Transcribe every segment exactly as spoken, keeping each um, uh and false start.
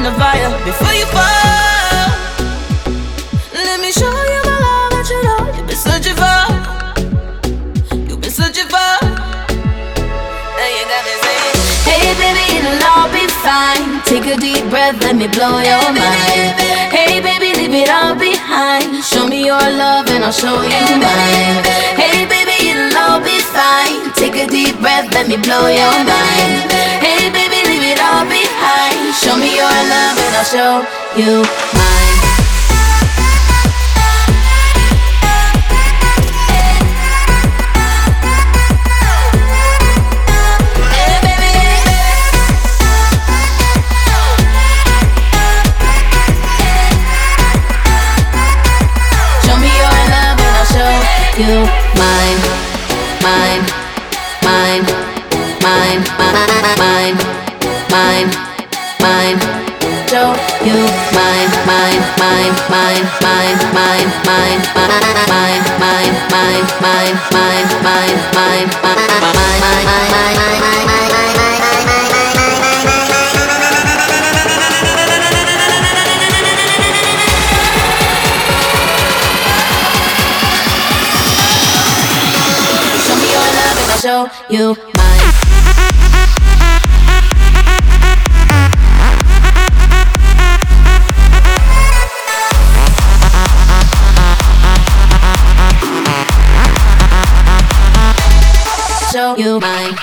in the fire before you fall. Let me show you the love that you know you've been searching for. You've been searching for. Now you got me saying, hey baby, it'll all be fine. Take a deep breath, let me blow your mind. Hey baby, leave it all behind. Show me your love and I'll show you mine. Hey baby, it'll all be fine. Take a deep breath, let me blow your mind. Hey baby, leave it all behind. Show me your love and I'll show you mine. You mine, mine, mine, mine, mine, mine, mine. Show you mine, mine, mine, mine, mine, mine, mine, mine, mine, mine, mine, mine, mine, mine, show you mine. Show you mine.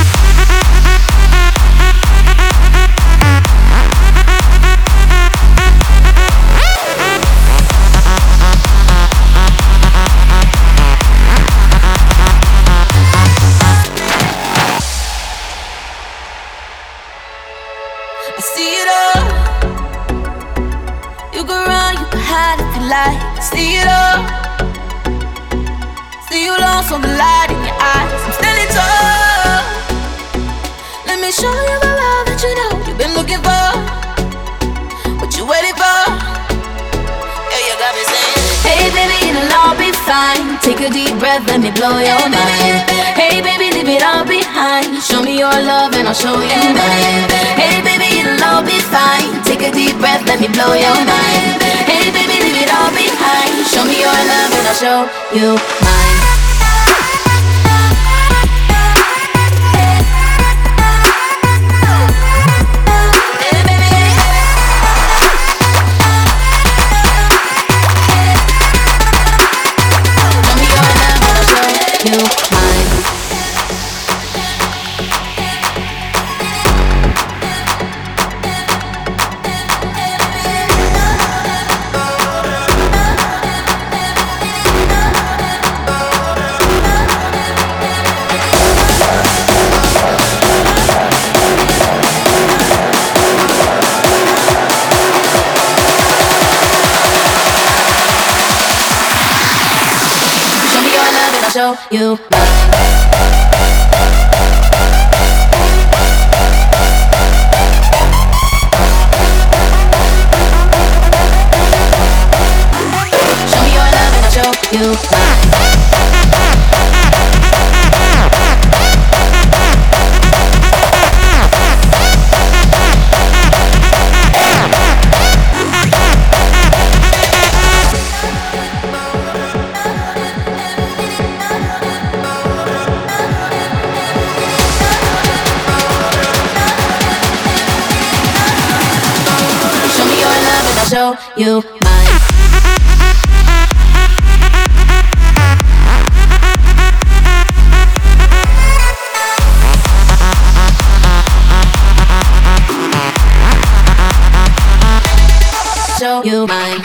See it all. See you lost on the light in your eyes. I'm standing tall. Let me show you the love that you know you've been looking for. What you waiting for? Yeah, you got me saying, hey baby, it'll all be fine. Take a deep breath, let me blow your mind. Hey baby, leave it all behind. Show me your love and I'll show you mine. Hey baby, it'll all be fine. Take a deep breath, let me blow your mind. Hey baby, leave it all behind. Show me your love and I'll show you mine. Hey baby, show me your love and I'll show you mine. Show you Show me your love and I'll show you show you mine. Show you mine.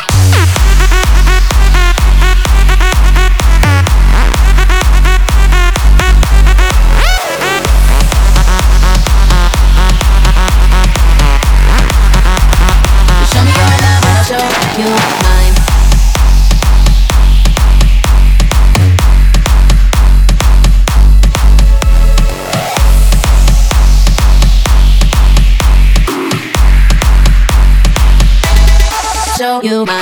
You mine. Show you mine.